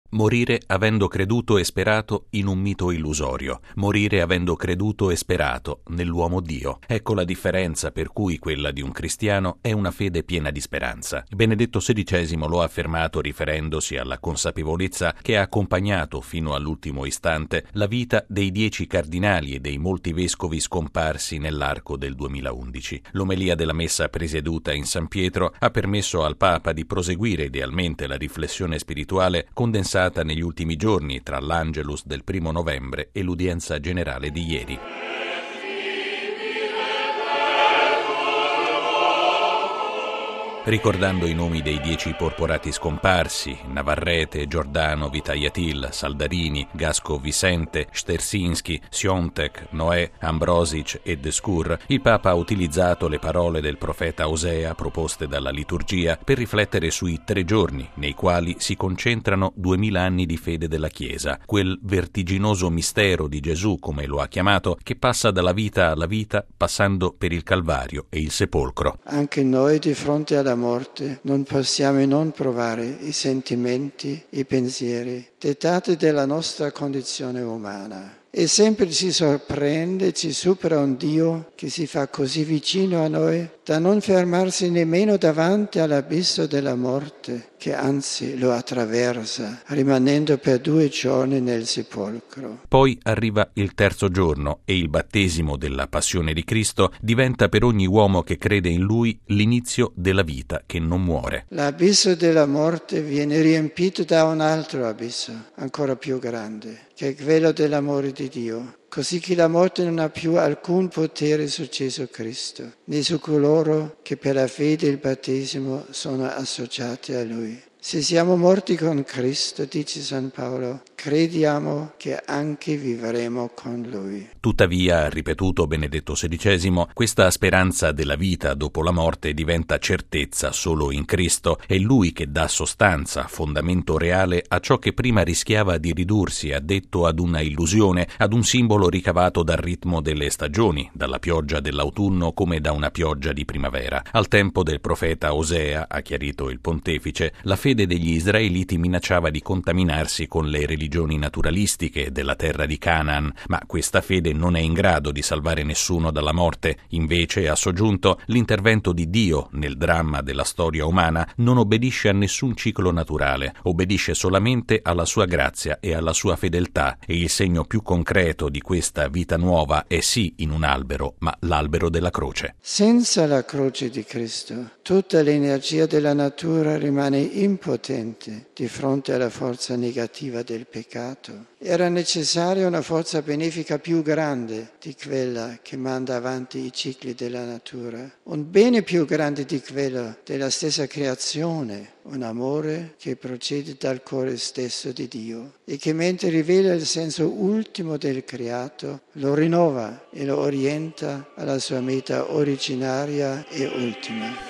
Morire avendo creduto e sperato in un mito illusorio, morire avendo creduto e sperato nell'uomo Dio. Ecco la differenza per cui quella di un cristiano è una fede piena di speranza. Benedetto XVI lo ha affermato riferendosi alla consapevolezza che ha accompagnato fino all'ultimo istante la vita dei 10 cardinali e dei molti vescovi scomparsi nell'arco del 2011. L'omelia della messa presieduta in San Pietro ha permesso al Papa di proseguire idealmente la riflessione spirituale condensata negli ultimi giorni tra l'Angelus del 1 novembre e l'udienza generale di ieri. Ricordando i nomi dei 10 porporati scomparsi, Navarrete, Giordano, Vitajatil, Saldarini, Gasco Vicente, Stersinski, Siontek, Noè, Ambrosic e Descour, il Papa ha utilizzato le parole del profeta Osea proposte dalla liturgia per riflettere sui 3 giorni nei quali si concentrano 2000 anni di fede della Chiesa, quel vertiginoso mistero di Gesù, come lo ha chiamato, che passa dalla vita alla vita passando per il Calvario e il sepolcro. Anche noi di fronte alla morte non possiamo non provare i sentimenti, i pensieri dettati dalla nostra condizione umana. E sempre ci sorprende, ci supera un Dio che si fa così vicino a noi da non fermarsi nemmeno davanti all'abisso della morte, che anzi lo attraversa, rimanendo per 2 giorni nel sepolcro. Poi arriva il 3° giorno e il battesimo della passione di Cristo diventa per ogni uomo che crede in Lui l'inizio della vita che non muore. L'abisso della morte viene riempito da un altro abisso, ancora più grande, che è quello dell'amore di Dio, così che la morte non ha più alcun potere su Gesù Cristo, né su coloro che per la fede e il battesimo sono associati a Lui. Se siamo morti con Cristo, dice San Paolo, crediamo che anche vivremo con Lui. Tuttavia, ha ripetuto Benedetto XVI, questa speranza della vita dopo la morte diventa certezza solo in Cristo. È Lui che dà sostanza, fondamento reale a ciò che prima rischiava di ridursi, ha detto, ad una illusione, ad un simbolo ricavato dal ritmo delle stagioni, dalla pioggia dell'autunno come da una pioggia di primavera. Al tempo del profeta Osea, ha chiarito il pontefice, la fede degli israeliti minacciava di contaminarsi con le religioni naturalistiche della terra di Canaan, ma questa fede non è in grado di salvare nessuno dalla morte. Invece, ha soggiunto, l'intervento di Dio nel dramma della storia umana non obbedisce a nessun ciclo naturale, obbedisce solamente alla sua grazia e alla sua fedeltà, e il segno più concreto di questa vita nuova è sì in un albero, ma l'albero della croce. Senza la croce di Cristo, tutta l'energia della natura rimane impotente di fronte alla forza negativa del peccato. Era necessaria una forza benefica più grande di quella che manda avanti i cicli della natura, un bene più grande di quello della stessa creazione, un amore che procede dal cuore stesso di Dio e che mentre rivela il senso ultimo del creato, lo rinnova e lo orienta alla sua meta originaria e ultima.